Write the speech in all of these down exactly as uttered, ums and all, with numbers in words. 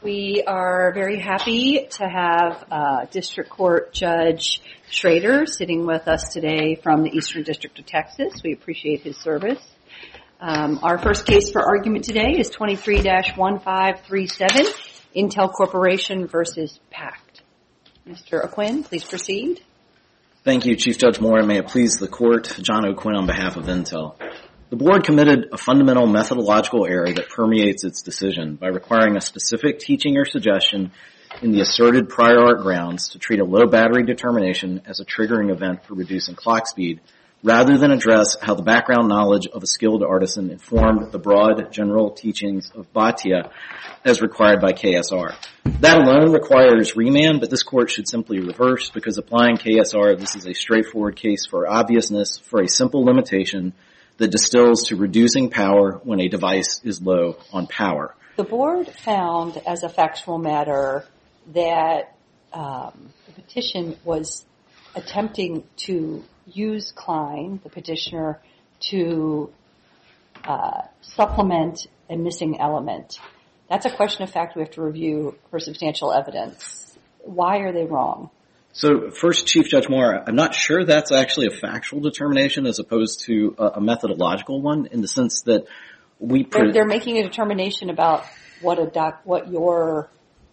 We are very happy to have uh, District Court Judge Schrader sitting with us today from the Eastern District of Texas. We appreciate his service. Um, our first case for argument today is twenty-three dash one five three seven, Intel Corporation versus Pact. Mister O'Quinn, please proceed. Thank you, Chief Judge Moore, and may it please the Court, John O'Quinn on behalf of Intel. The Board committed a fundamental methodological error that permeates its decision by requiring a specific teaching or suggestion in the asserted prior art grounds to treat a low battery determination as a triggering event for reducing clock speed, rather than address how the background knowledge of a skilled artisan informed the broad general teachings of Bhatia as required by K S R. That alone requires remand, but this Court should simply reverse because applying K S R, this is a straightforward case for obviousness for a simple limitation that distills to reducing power when a device is low on power. The Board found, as a factual matter, that um, the petition was attempting to use Klein, the petitioner, to uh, supplement a missing element. That's a question of fact we have to review for substantial evidence. Why are they wrong? So first, Chief Judge Moore, I'm not sure that's actually a factual determination as opposed to a, a methodological one, in the sense that we... Pre- they're, they're making a determination about what a doc, what your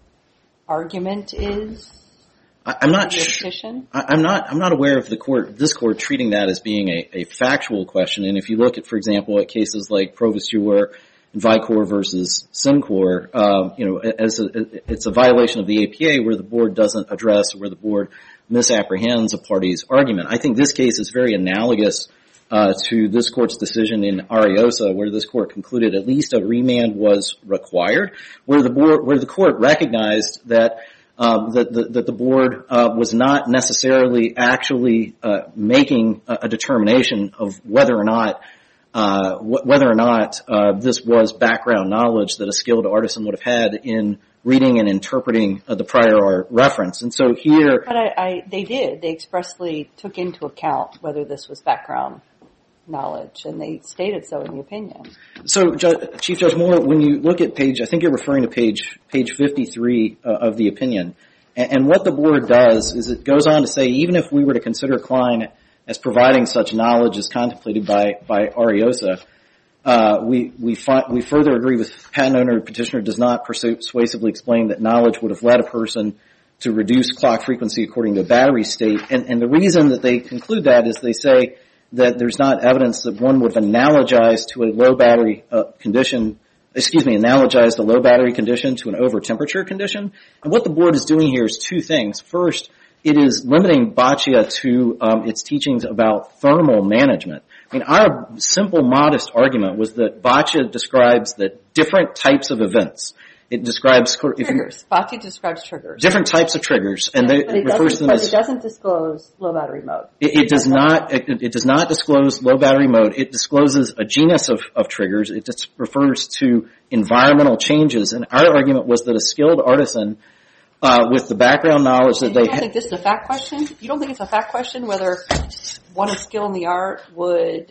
argument is. I, I'm not sure. I'm not. I'm not aware of the court, this court, treating that as being a, a factual question. And if you look at, for example, at cases like Provostur and Vicor versus Syncor, uh, you know, as a, it's a violation of the A P A where the Board doesn't address or where the Board misapprehends a party's argument. I think this case is very analogous uh, to this Court's decision in Ariosa, where this Court concluded at least a remand was required, where the Board, where the Court recognized that um, that, the, that the Board uh, was not necessarily actually uh, making a, a determination of whether or not Uh, wh- whether or not uh, this was background knowledge that a skilled artisan would have had in reading and interpreting uh, the prior art reference. And so here... But I, I, they did. They expressly took into account whether this was background knowledge, and they stated so in the opinion. So, Ju- Chief Judge Moore, when you look at page, I think you're referring to page page fifty-three uh, of the opinion, and, and what the Board does is it goes on to say, even if we were to consider Klein as providing such knowledge as contemplated by, by Ariosa, uh, we, we, fi- we further agree with patent owner petitioner does not persuasively explain that knowledge would have led a person to reduce clock frequency according to a battery state. And, and the reason that they conclude that is they say that there's not evidence that one would have analogized to a low battery uh, condition, excuse me, analogized a low battery condition to an over temperature condition. And what the Board is doing here is two things. First, it is limiting Bhatia to um, its teachings about thermal management. I mean, our simple, modest argument was that Bhatia describes the different types of events. It describes... Triggers. Bhatia describes triggers. Different types of triggers. And yes, they, but it, it refers to them but as... it doesn't disclose low battery mode. It, it does not it, it does not disclose low battery mode. It discloses a genus of, of triggers. It just refers to environmental changes. And our argument was that a skilled artisan... Uh, with the background knowledge that you they don't think this is a fact question? You don't think it's a fact question whether one of skill in the art would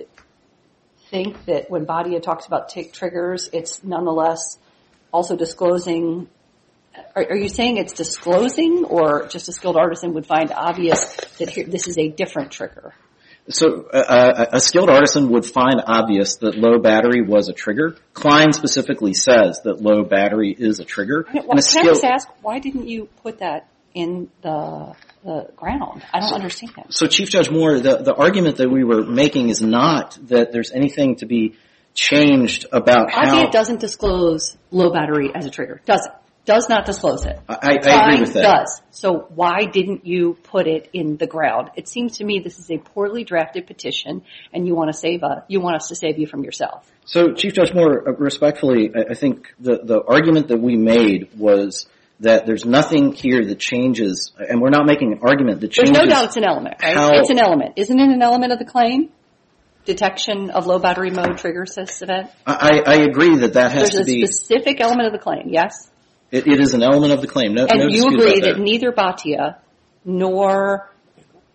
think that when Bhatia talks about tick triggers, it's nonetheless also disclosing... Are, are you saying it's disclosing, or just a skilled artisan would find obvious that here, this is a different trigger? So uh, a skilled artisan would find obvious that low battery was a trigger. Klein specifically says that low battery is a trigger. I mean, well, can skill- I just ask, why didn't you put that in the, the ground? I don't so, understand. So, Chief Judge Moore, the, the argument that we were making is not that there's anything to be changed about how... Bhatia doesn't disclose low battery as a trigger. Doesn't. Does not disclose it. I, I agree with that. Does. So why didn't you put it in the ground? It seems to me this is a poorly drafted petition, and you want to save a, you want us to save you from yourself. So, Chief Judge Moore, respectfully, I think the, the argument that we made was that there's nothing here that changes, and we're not making an argument that changes... There's no doubt it's an element, right? How, it's an element. Isn't it an element of the claim? Detection of low battery mode triggers this event? I, I agree that that has there's to be... There's a specific element of the claim, yes? It, it is an element of the claim. No, and no you dispute agree about that neither Bhatia nor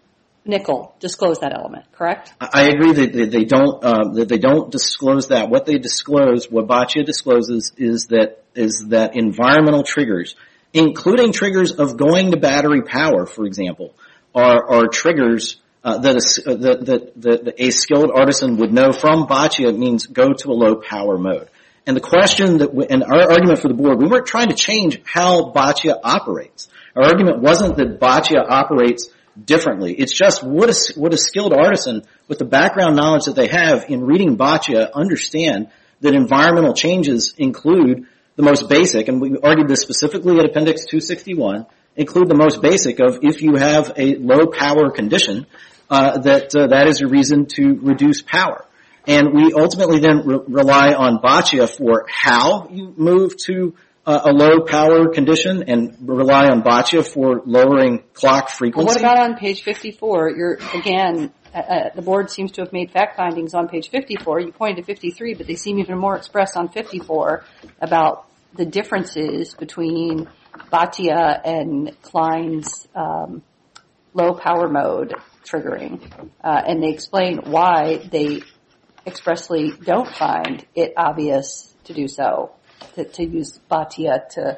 Nickel disclose that element, correct? I agree that they don't um, that they don't disclose that. What they disclose, what Bhatia discloses, is that is that environmental triggers, including triggers of going to battery power, for example, are are triggers uh, that, a, that, that that a skilled artisan would know from Bhatia. It means go to a low power mode. And the question that, we, and our argument for the board, we weren't trying to change how Bhatia operates. Our argument wasn't that Bhatia operates differently. It's just would a, would a skilled artisan with the background knowledge that they have in reading Bhatia understand that environmental changes include the most basic, and we argued this specifically at Appendix two sixty-one, include the most basic of if you have a low power condition, uh, that uh, that is a reason to reduce power. And we ultimately then re- rely on Bhatia for how you move to uh, a low power condition, and rely on Bhatia for lowering clock frequency. Well, what about on page fifty-four? You're, again, uh, the board seems to have made fact findings on page fifty-four. You pointed to fifty-three, but they seem even more expressed on fifty-four about the differences between Bhatia and Klein's um, low power mode triggering. Uh, and they explain why they expressly don't find it obvious to do so, to, to use Bhatia to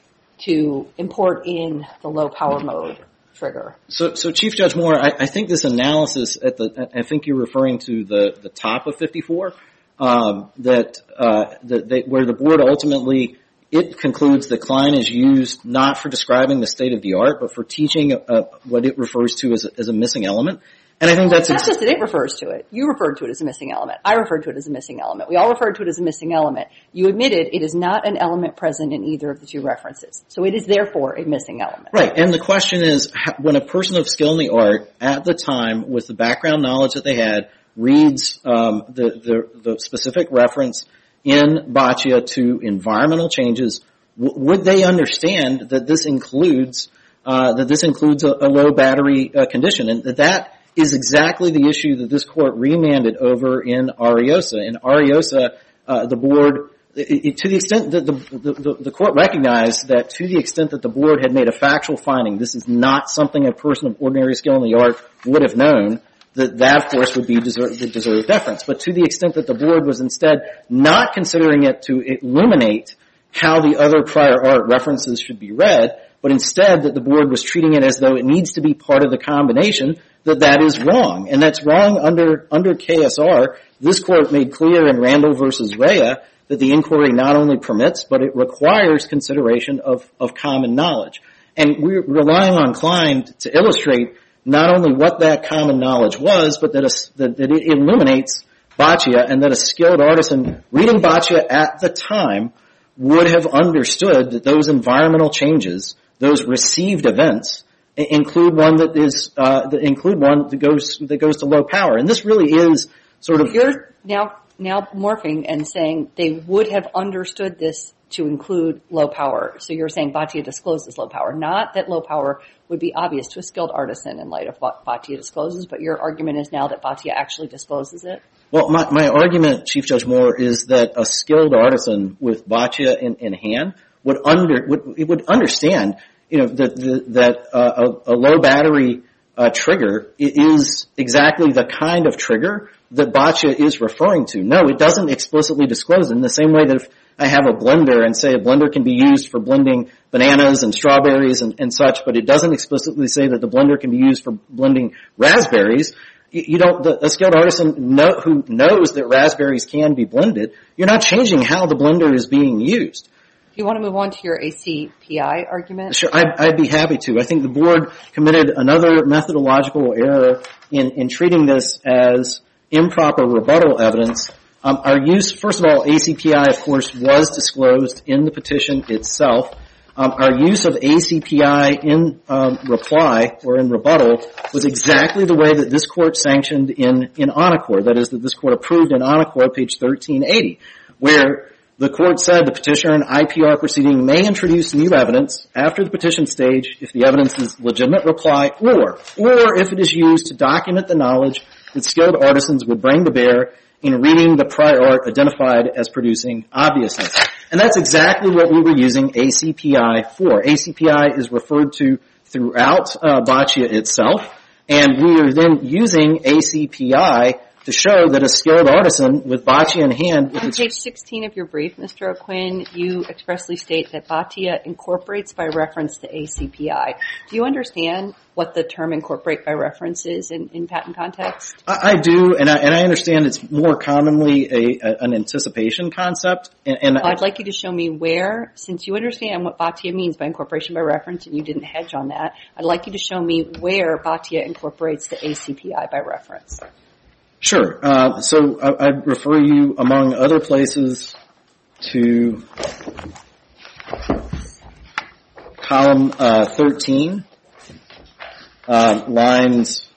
to import in the low power mode trigger. So, so Chief Judge Moore, I, I think this analysis at the, I think you're referring to the, the top of fifty-four, um, that, uh, that they, where the board ultimately, it concludes that Klein is used not for describing the state of the art, but for teaching uh, what it refers to as a, as a missing element. And I think that's not just that it refers to it. You referred to it as a missing element. I referred to it as a missing element. We all referred to it as a missing element. You admitted it is not an element present in either of the two references. So it is therefore a missing element. Right. And the question is, when a person of skill in the art at the time with the background knowledge that they had reads um, the, the, the specific reference in Bhatia to environmental changes, w- would they understand that this includes uh, that this includes a, a low battery uh, condition, and that that is exactly the issue that this court remanded over in Ariosa. In Ariosa, uh, the board, it, it, to the extent that the, the, the, the court recognized that to the extent that the board had made a factual finding, this is not something a person of ordinary skill in the art would have known, that that, of course, would be deserve, would deserve deference. But to the extent that the board was instead not considering it to illuminate how the other prior art references should be read, but instead that the board was treating it as though it needs to be part of the combination, that that is wrong. And that's wrong under under K S R. This court made clear in Randall versus Rea that the inquiry not only permits, but it requires consideration of, of common knowledge. And we're relying on Klein to illustrate not only what that common knowledge was, but that, a, that, that it illuminates Bhatia, and that a skilled artisan reading Bhatia at the time would have understood that those environmental changes, those received events, include one that is uh, that include one that goes that goes to low power. And this really is sort of you're now now morphing and saying they would have understood this to include low power. So you're saying Bhatia discloses low power, not that low power would be obvious to a skilled artisan in light of what Bhatia discloses, but your argument is now that Bhatia actually discloses it? Well, my, my argument, Chief Judge Moore, is that a skilled artisan with Bhatia in, in hand would under would it would understand, you know, that the, that uh, a, a low battery uh, trigger is exactly the kind of trigger that Bhatia is referring to. No, it doesn't explicitly disclose it. In the same way that if I have a blender and say a blender can be used for blending bananas and strawberries and, and such, but it doesn't explicitly say that the blender can be used for blending raspberries. You, you don't, the, a skilled artisan know, who knows that raspberries can be blended, you're not changing how the blender is being used. Do you want to move on to your A C P I argument? Sure, I'd, I'd be happy to. I think the board committed another methodological error in, in treating this as improper rebuttal evidence. Um, our use, first of all, A C P I, of course, was disclosed in the petition itself. Um, our use of A C P I in um, reply or in rebuttal was exactly the way that this court sanctioned in, in Onacor. That is, that this court approved in Onacor, page thirteen eighty, where the court said the petitioner in I P R proceeding may introduce new evidence after the petition stage if the evidence is legitimate reply or, or if it is used to document the knowledge that skilled artisans would bring to bear in reading the prior art identified as producing obviousness. And that's exactly what we were using A C P I for. A C P I is referred to throughout uh, Bhatia itself. And we are then using A C P I to show that a skilled artisan with Bhatia in hand... On page sixteen of your brief, Mister O'Quinn, you expressly state that Bhatia incorporates by reference to A C P I. Do you understand what the term incorporate by reference is in, in patent context? I, I do, and I, and I understand it's more commonly a, a, an anticipation concept. And, and well, I'd like you to show me where, since you understand what Bhatia means by incorporation by reference and you didn't hedge on that, I'd like you to show me where Bhatia incorporates the A C P I by reference. Sure. Uh, so I, I refer you, among other places, to column uh, thirteen, uh, lines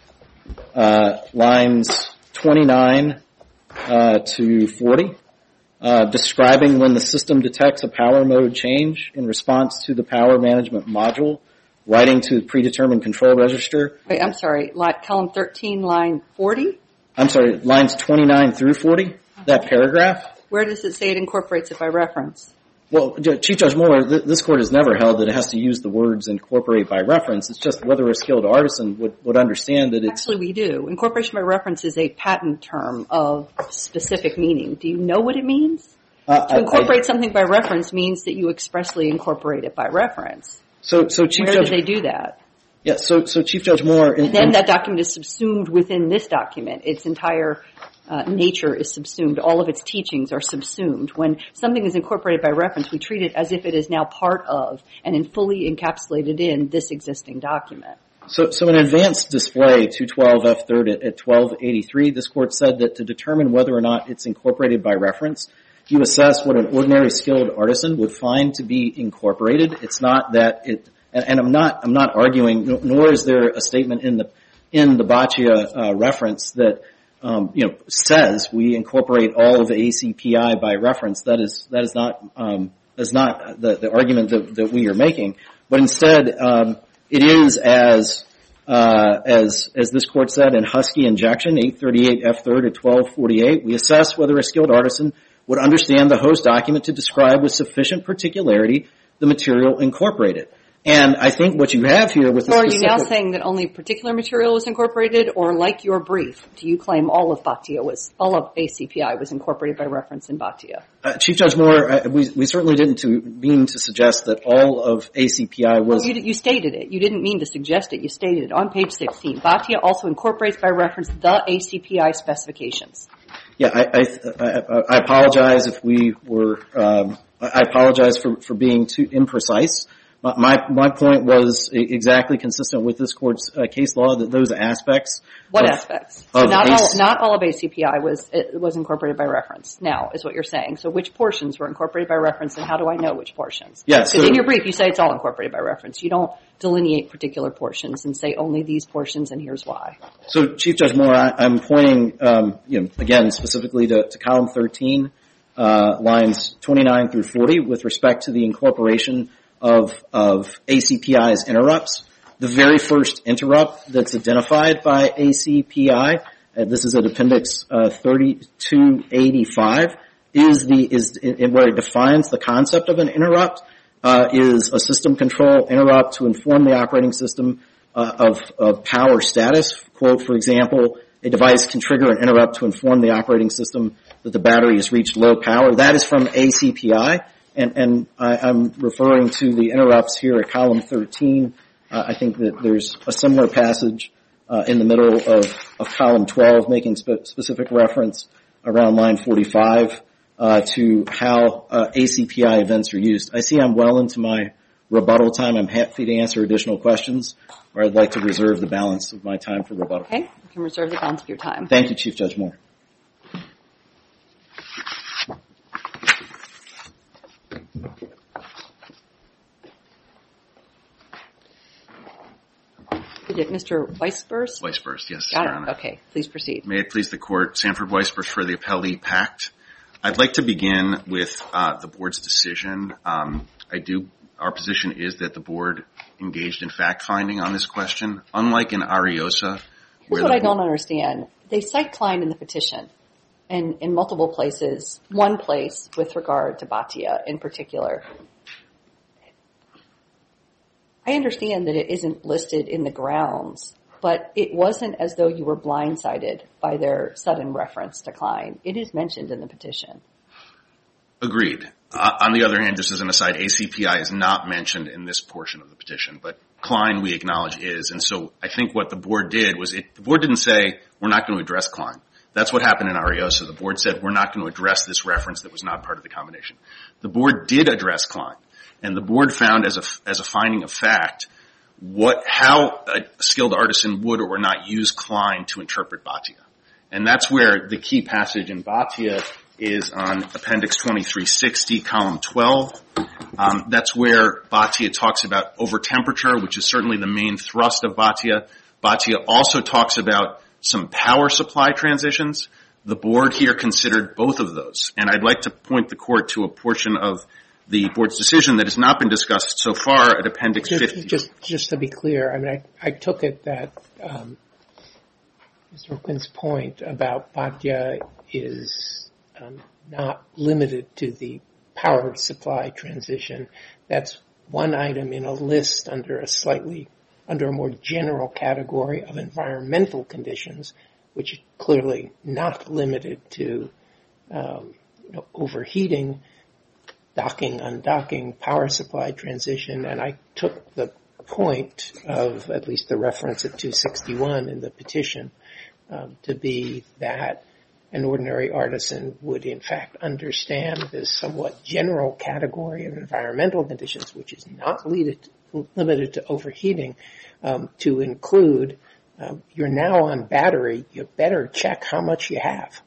uh, lines twenty-nine uh, to forty, uh, describing when the system detects a power mode change in response to the power management module, writing to the predetermined control register. Wait, I'm sorry. Line, column thirteen, line forty? I'm sorry, lines twenty-nine through forty, that paragraph. Where does it say it incorporates it by reference? Well, Chief Judge Moore, th- this Court has never held that it has to use the words incorporate by reference. It's just whether a skilled artisan would, would understand that it's... Actually, we do. Incorporation by reference is a patent term of specific meaning. Do you know what it means? Uh, to incorporate I, I, something by reference means that you expressly incorporate it by reference. So, so Chief Where Judge... do they do that? Yeah, so, so Chief Judge Moore... In, and then that document is subsumed within this document. Its entire uh, nature is subsumed. All of its teachings are subsumed. When something is incorporated by reference, we treat it as if it is now part of and in fully encapsulated in this existing document. So, so in advanced display two twelve F third at, at twelve eighty-three, this Court said that to determine whether or not it's incorporated by reference, you assess what an ordinary skilled artisan would find to be incorporated. It's not that it... And, and I'm not, I'm not arguing, nor is there a statement in the, in the Bhatia, uh, reference that, um, you know, says we incorporate all of A C P I by reference. That is, that is not, um, is not the, the argument that, that we are making. But instead, um, it is as, uh, as, as this Court said in Husky Injection, eight thirty-eight F third at twelve forty-eight, we assess whether a skilled artisan would understand the host document to describe with sufficient particularity the material incorporated. And I think what you have here with the So are specific... you now saying that only particular material was incorporated, or like your brief, do you claim all of Bhatia was, all of A C P I was incorporated by reference in Bhatia? Uh, Chief Judge Moore, uh, we, we certainly didn't to, mean to suggest that all of A C P I was... Well, you, you stated it. You didn't mean to suggest it. You stated it on page sixteen. Bhatia also incorporates by reference the A C P I specifications. Yeah, I, I, I, I apologize if we were... Um, I apologize for, for being too imprecise. My my point was exactly consistent with this Court's uh, case law that those aspects. What of, aspects? So of not A C- all not all of A C P I was it was incorporated by reference. Now is what you're saying. So which portions were incorporated by reference, and how do I know which portions? Yes. Because so, in your brief you say it's all incorporated by reference. You don't delineate particular portions and say only these portions, and here's why. So Chief Judge Moore, I, I'm pointing, um, you know, again specifically to, to column thirteen, uh, lines twenty-nine through forty, with respect to the incorporation of of A C P I's interrupts. The very first interrupt that's identified by A C P I, uh, this is at appendix uh, thirty-two eighty-five, is the is in, where it defines the concept of an interrupt, uh, is a system control interrupt to inform the operating system uh, of of power status. Quote, for example, a device can trigger an interrupt to inform the operating system that the battery has reached low power. That is from A C P I. And, and I, I'm referring to the interrupts here at column thirteen. Uh, I think that there's a similar passage uh, in the middle of, of column twelve making spe- specific reference around line forty-five uh, to how uh, A C P I events are used. I see I'm well into my rebuttal time. I'm happy to answer additional questions, or I'd like to reserve the balance of my time for rebuttal. Okay, you can reserve the balance of your time. Thank you, Chief Judge Moore. Is it Mister Weisburst? Weisburst, yes, Got Your it. Honor. Okay, please proceed. May it please the Court, Sanford Weisburst for the Appellee Pact. I'd like to begin with uh, the Board's decision. Um, I do. Our position is that the Board engaged in fact-finding on this question. Unlike in Ariosa, Here's what I don't understand. They cite Klein in the petition, and in multiple places, one place with regard to Bhatia in particular. I understand that it isn't listed in the grounds but it wasn't as though you were blindsided by their sudden reference to Klein. It is mentioned in the petition. Agreed. Uh, on the other hand, just as an aside, A C P I is not mentioned in this portion of the petition, but Klein, we acknowledge, is. And so I think what the board did was it, the board didn't say, we're not going to address Klein. That's what happened in Ariosa. The board said, we're not going to address this reference that was not part of the combination. The board did address Klein, and the board found as a, as a finding of fact what, how a skilled artisan would or would not use Klein to interpret Bhatia. And that's where the key passage in Bhatia is on Appendix twenty-three sixty, column twelve. Um, that's where Bhatia talks about overtemperature, which is certainly the main thrust of Bhatia. Bhatia also talks about some power supply transitions. The board here considered both of those. And I'd like to point the court to a portion of the board's decision that has not been discussed so far at Appendix just, fifty. Just, just to be clear, I mean, I, I took it that um, Mister Quinn's point about Bhatia is um, not limited to the power supply transition. That's one item in a list under a slightly, under a more general category of environmental conditions, which is clearly not limited to um, you know, overheating, docking, undocking, power supply transition. And I took the point of at least the reference at two sixty-one in the petition um, to be that an ordinary artisan would in fact understand this somewhat general category of environmental conditions, which is not limited, limited to overheating, um, to include um, you're now on battery, you better check how much you have.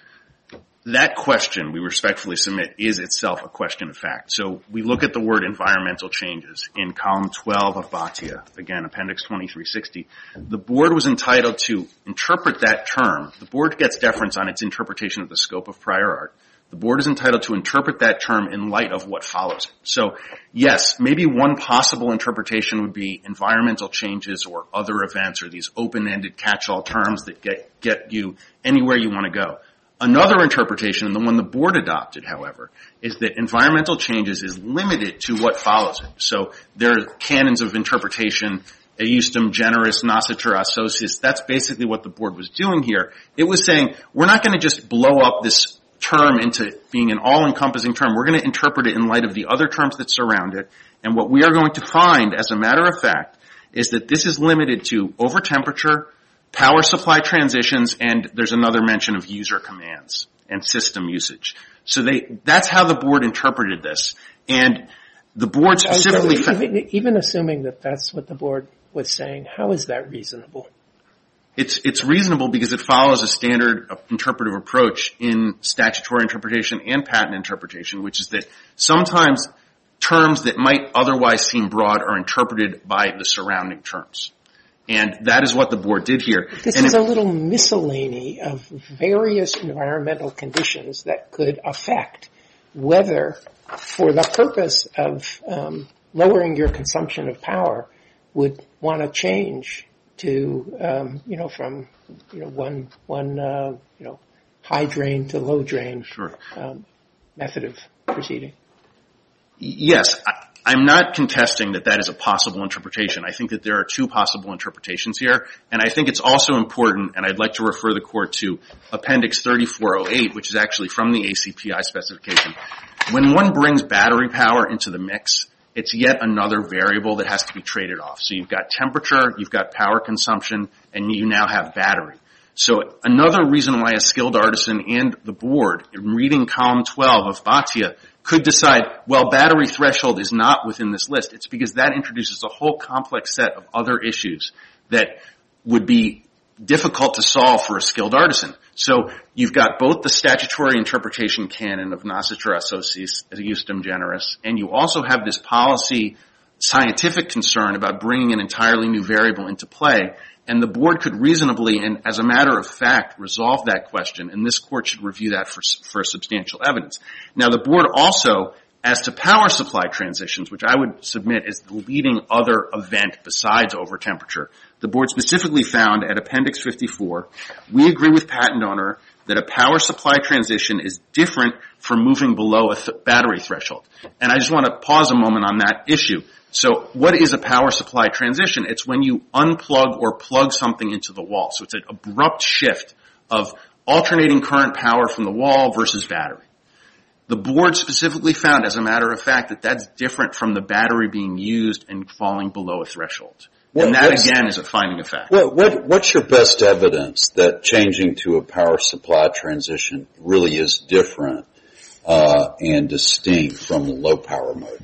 That question, we respectfully submit, is itself a question of fact. So we look at the word environmental changes in column twelve of Bhatia, again, Appendix twenty-three sixty. The board was entitled to interpret that term. The board gets deference on its interpretation of the scope of prior art. The board is entitled to interpret that term in light of what follows it. So, yes, maybe one possible interpretation would be environmental changes or other events or these open-ended catch-all terms that get, get you anywhere you want to go. Another interpretation, and the one the board adopted, however, is that environmental changes is limited to what follows it. So there are canons of interpretation, eustem generis, nascitur a sociis. That's basically what the board was doing here. It was saying, we're not going to just blow up this term into being an all-encompassing term. We're going to interpret it in light of the other terms that surround it. And what we are going to find, as a matter of fact, is that this is limited to overtemperature, power supply transitions, and there's another mention of user commands and system usage. So they, that's how the board interpreted this. And the board specifically... So even, even assuming that that's what the board was saying, how is that reasonable? It's, it's reasonable because it follows a standard interpretive approach in statutory interpretation and patent interpretation, which is that sometimes terms that might otherwise seem broad are interpreted by the surrounding terms. And that is what the board did here. This and is it, a little miscellany of various environmental conditions that could affect whether, for the purpose of um, lowering your consumption of power, would want to change to, um, you know, from, you know, one, one, uh, you know, high drain to low drain sure. um, method of proceeding. Yes. I, I'm not contesting that that is a possible interpretation. I think that there are two possible interpretations here, and I think it's also important, and I'd like to refer the court to Appendix thirty-four oh eight, which is actually from the A C P I specification. When one brings battery power into the mix, it's yet another variable that has to be traded off. So you've got temperature, you've got power consumption, and you now have battery. So another reason why a skilled artisan and the board, in reading column twelve of Bhatia, could decide, well, battery threshold is not within this list. It's because that introduces a whole complex set of other issues that would be difficult to solve for a skilled artisan. So you've got both the statutory interpretation canon of nascitur a sociis, eustem generis, and you also have this policy scientific concern about bringing an entirely new variable into play. And the board could reasonably, and as a matter of fact, resolve that question, and this court should review that for, for substantial evidence. Now, the board also, as to power supply transitions, which I would submit is the leading other event besides overtemperature, the board specifically found at Appendix fifty-four, we agree with patent owner that a power supply transition is different from moving below a th- battery threshold. And I just want to pause a moment on that issue. So what is a power supply transition? It's when you unplug or plug something into the wall. So it's an abrupt shift of alternating current power from the wall versus battery. The board specifically found, as a matter of fact, that that's different from the battery being used and falling below a threshold. What, and that, again, is a finding of fact. What, what, what's your best evidence that changing to a power supply transition really is different uh, and distinct from the low power mode?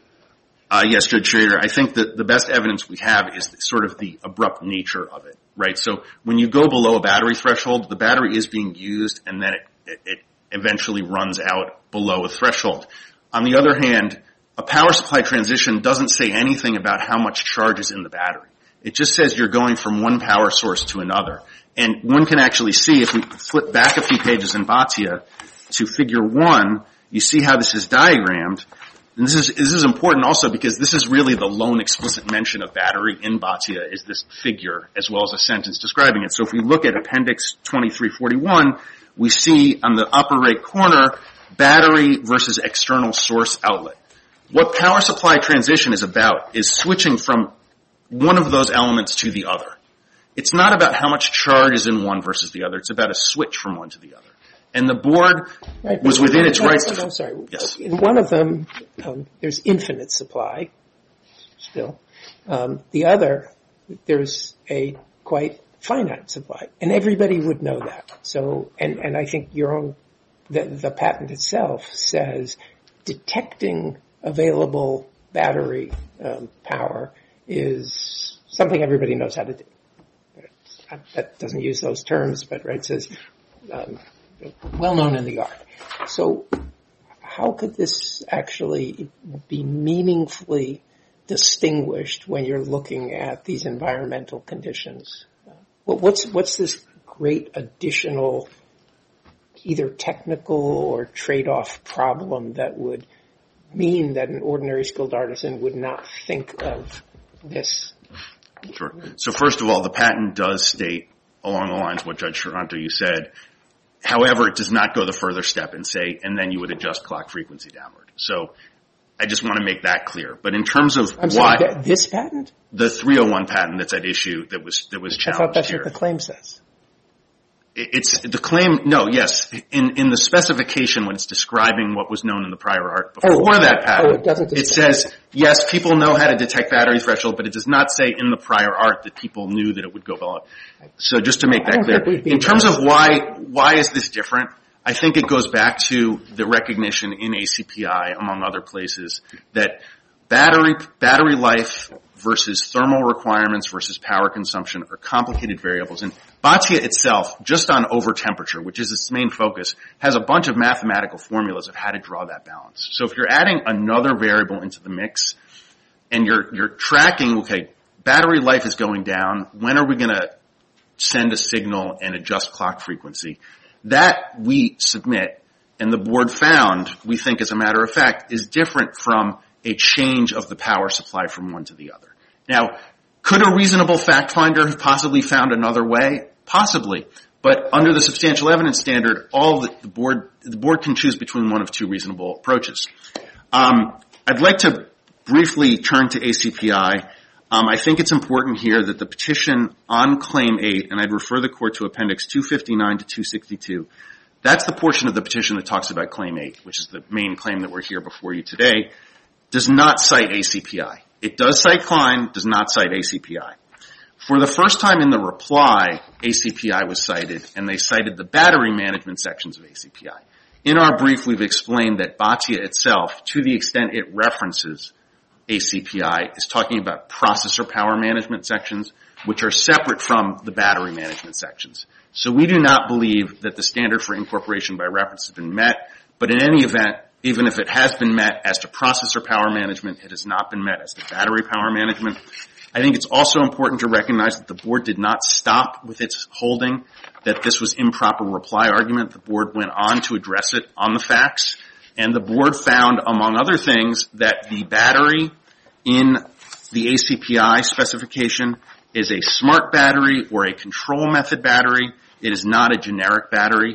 Uh, yes, Judge Schrader, I think that the best evidence we have is sort of the abrupt nature of it, right? So when you go below a battery threshold, the battery is being used and then it, it, it eventually runs out below a threshold. On the other hand, a power supply transition doesn't say anything about how much charge is in the battery. It just says you're going from one power source to another. And one can actually see, if we flip back a few pages in Bhatia to figure one, you see how this is diagrammed. And this is, this is important also because this is really the lone explicit mention of battery in Bhatia, is this figure as well as a sentence describing it. So if we look at Appendix twenty-three forty-one, we see on the upper right corner, battery versus external source outlet. What power supply transition is about is switching from one of those elements to the other. It's not about how much charge is in one versus the other. It's about a switch from one to the other. And the board right, was within its rights to... I'm sorry. Yes. In one of them, um, there's infinite supply still. Um, the other, there's a quite finite supply. And everybody would know that. So, and, and I think your own, the, the patent itself says detecting available battery um, power is something everybody knows how to do. That doesn't use those terms, but right, it says um, well known in the art. So how could this actually be meaningfully distinguished when you're looking at these environmental conditions? Uh, what's what's this great additional either technical or trade-off problem that would mean that an ordinary skilled artisan would not think of this? Sure. So first of all, the patent does state, along the lines of what Judge Taranto, you said. However, it does not go the further step and say, and then you would adjust clock frequency downward. So I just want to make that clear. But in terms of I'm why... sorry, this patent? The three oh one patent that's at issue that was, that was challenged here. I thought that's here. What the claim says. It's the claim, no, yes. In, in the specification when it's describing what was known in the prior art before oh, that patent, oh, it, doesn't it says, yes, people know how to detect battery threshold, but it does not say in the prior art that people knew that it would go below. So just to make that clear, in terms of why, why is this different? I think it goes back to the recognition in A C P I, among other places, that battery, battery life versus thermal requirements versus power consumption are complicated variables. And Bhatia itself, just on over temperature, which is its main focus, has a bunch of mathematical formulas of how to draw that balance. So if you're adding another variable into the mix and you're, you're tracking, okay, battery life is going down, when are we going to send a signal and adjust clock frequency? That we submit, and the board found, we think as a matter of fact, is different from a change of the power supply from one to the other. Now, could a reasonable fact finder have possibly found another way? Possibly. But under the substantial evidence standard, all the, the board, the board can choose between one of two reasonable approaches. Um, I'd like to briefly turn to A C P I. Um, I think it's important here that the petition on Claim eight, and I'd refer the court to Appendix two fifty-nine to two sixty-two, that's the portion of the petition that talks about Claim eight, which is the main claim that we're here before you today, does not cite A C P I. It does cite Klein, does not cite A C P I. For the first time in the reply, A C P I was cited, and they cited the battery management sections of A C P I. In our brief, we've explained that Bhatia itself, to the extent it references A C P I, is talking about processor power management sections, which are separate from the battery management sections. So we do not believe that the standard for incorporation by reference has been met, but in any event, even if it has been met as to processor power management, it has not been met as to battery power management. I think it's also important to recognize that the board did not stop with its holding that this was improper reply argument. The board went on to address it on the facts, and the board found, among other things, that the battery in the A C P I specification is a smart battery or a control method battery. It is not a generic battery.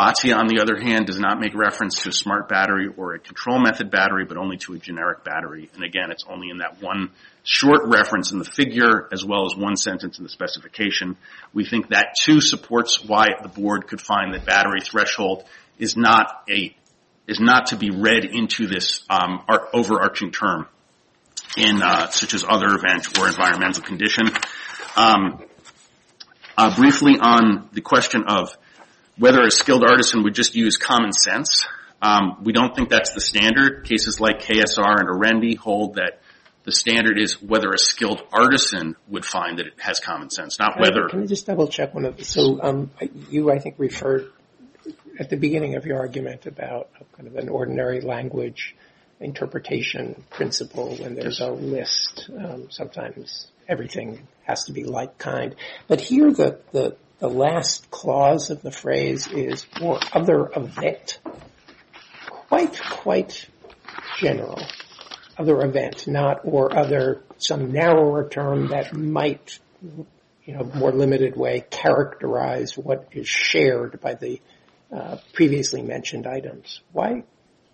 Bhatia, on the other hand, does not make reference to a smart battery or a control method battery, but only to a generic battery. And again, it's only in that one short reference in the figure as well as one sentence in the specification. We think that too supports why the board could find that battery threshold is not a is not to be read into this um, overarching term in uh, such as other event or environmental condition. Um, uh, briefly on the question of whether a skilled artisan would just use common sense, um, we don't think that's the standard. Cases like K S R and Arendi hold that the standard is whether a skilled artisan would find that it has common sense, not can whether. I, can I just double check one of the, so um, you, I think, referred at the beginning of your argument about a kind of an ordinary language interpretation principle when there's a list. Um, sometimes everything has to be like kind. But here the, the, the last clause of the phrase is or other event. Quite, quite general. Other event, not or other, some narrower term that might, you know, more limited way characterize what is shared by the uh, previously mentioned items. Why?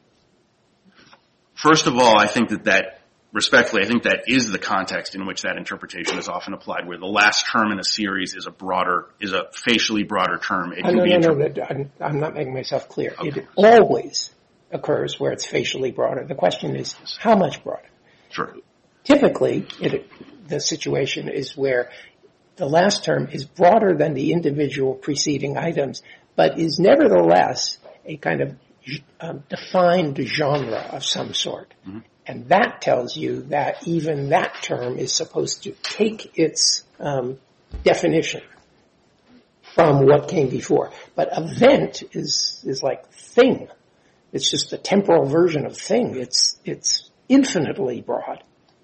First of all, I think that that, respectfully, I think that is the context in which that interpretation is often applied, where the last term in a series is a broader, is a facially broader term. It oh, can no, be no, interpreted. no, I'm, I'm not making myself clear. Okay. It always occurs where it's facially broader. The question is, how much broader? Sure. Typically, it, the situation is where the last term is broader than the individual preceding items, but is nevertheless a kind of um, defined genre of some sort. Mm-hmm. And that tells you that even that term is supposed to take its um, definition from what came before. But event is is like thing. It's just the temporal version of thing. It's it's infinitely broad.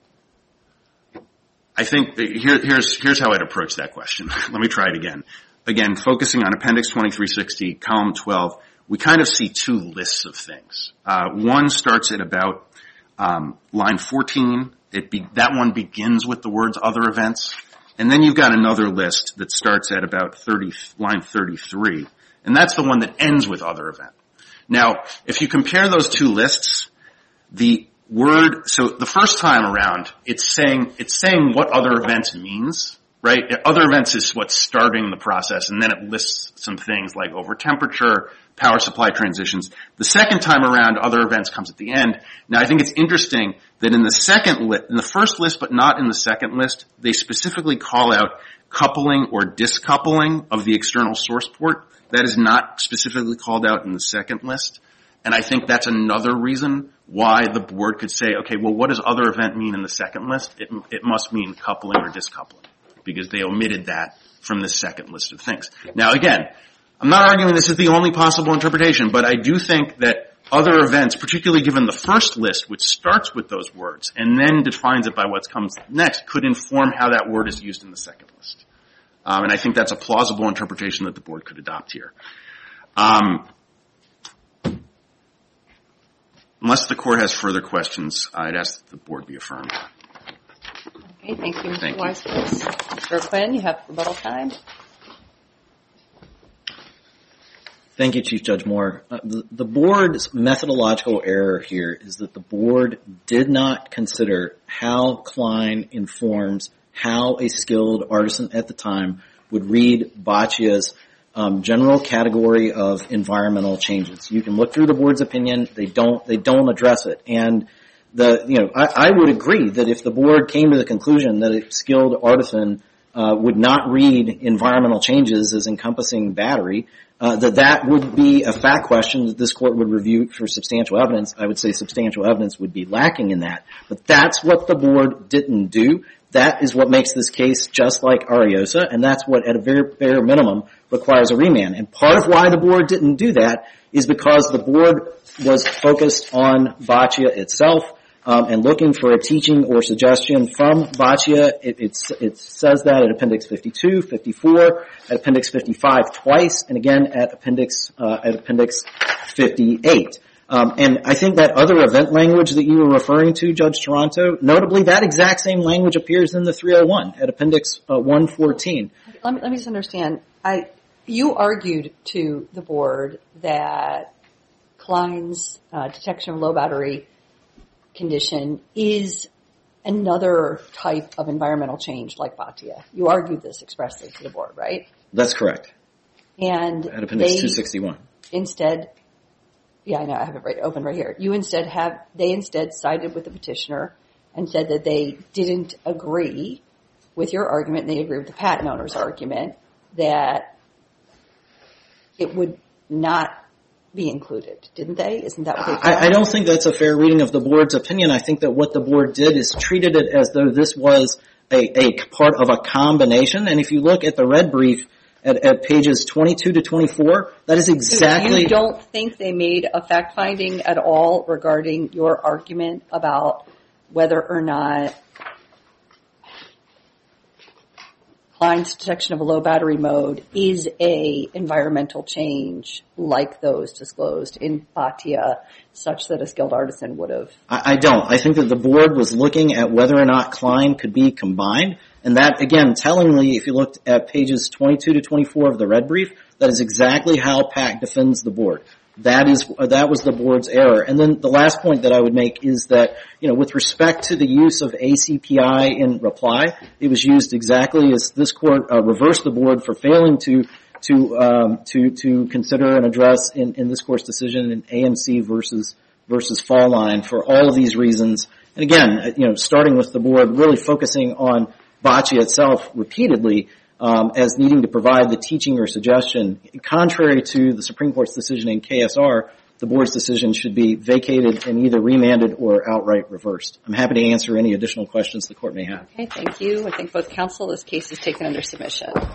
I think here, here's here's how I'd approach that question. Let me try it again. Again, focusing on Appendix twenty-three sixty, Column twelve, we kind of see two lists of things. Uh, one starts at about um, line fourteen. It be, that one begins with the words other events. And then you've got another list that starts at about thirty, line thirty-three. And that's the one that ends with other event. Now, if you compare those two lists, the word, so the first time around, it's saying, it's saying what other events means, right? Other events is what's starting the process, and then it lists some things like over temperature, power supply transitions. The second time around, other events comes at the end. Now, I think it's interesting that in the second list, in the first list, but not in the second list, they specifically call out coupling or discoupling of the external source port. That is not specifically called out in the second list. And I think that's another reason why the board could say, okay, well, what does other event mean in the second list? It, it must mean coupling or discoupling, because they omitted that from the second list of things. Now, again, I'm not arguing this is the only possible interpretation, but I do think that other events, particularly given the first list, which starts with those words and then defines it by what comes next, could inform how that word is used in the second list. Um, and I think that's a plausible interpretation that the board could adopt here. Um, unless the court has further questions, I'd ask that the board be affirmed. Okay, thank you, Mister Thank you. Weisfuss. Mister Quinn, you have rebuttal time. Thank you, Chief Judge Moore. Uh, the, the board's methodological error here is that the board did not consider how Klein informs how a skilled artisan at the time would read Bhatia's um, general category of environmental changes. You can look through the board's opinion; they don't they don't address it. And the you know I, I would agree that if the board came to the conclusion that a skilled artisan uh, would not read environmental changes as encompassing battery, uh, that that would be a fact question that this court would review for substantial evidence. I would say substantial evidence would be lacking in that, but that's what the board didn't do. That is what makes this case just like Ariosa, and that's what, at a very bare minimum, requires a remand. And part of why the board didn't do that is because the board was focused on Bhatia itself um, and looking for a teaching or suggestion from Bhatia. It, it's, it says that at Appendix fifty-two, fifty-four, at Appendix fifty-five twice, and again at Appendix uh, at Appendix fifty-eight. Um, and I think that other event language that you were referring to, Judge Toronto, notably that exact same language appears in the three oh one at Appendix uh, one fourteen. Let me, let me just understand. I you argued to the board that Klein's uh, detection of low battery condition is another type of environmental change like Bhatia. You argued this expressly to the board, right? That's correct. And At Appendix they two sixty-one. Instead, yeah, I know, I have it right open right here. You instead have, they instead sided with the petitioner and said that they didn't agree with your argument, and they agree with the patent owner's argument that it would not be included, didn't they? Isn't that what they I, I don't think that's a fair reading of the board's opinion. I think that what the board did is treated it as though this was a, a part of a combination. And if you look at the red brief at, at pages twenty-two to twenty-four, that is exactly... You don't think they made a fact-finding at all regarding your argument about whether or not Klein's detection of a low battery mode is a environmental change like those disclosed in Bhatia, such that a skilled artisan would have? I, I don't. I think that the board was looking at whether or not Klein could be combined. And that, again, tellingly, if you looked at pages twenty-two to twenty-four of the red brief, that is exactly how P A C defends the board. That is, that was the board's error. And then the last point that I would make is that, you know, with respect to the use of A C P I in reply, it was used exactly as this court uh, reversed the board for failing to to um, to to consider and address in, in this court's decision in A M C versus versus Fall Line for all of these reasons. And again, you know, starting with the board really focusing on Bhatia itself repeatedly. Um, as needing to provide the teaching or suggestion. Contrary to the Supreme Court's decision in K S R, the board's decision should be vacated and either remanded or outright reversed. I'm happy to answer any additional questions the court may have. Okay, thank you. I thank both counsel. This case is taken under submission.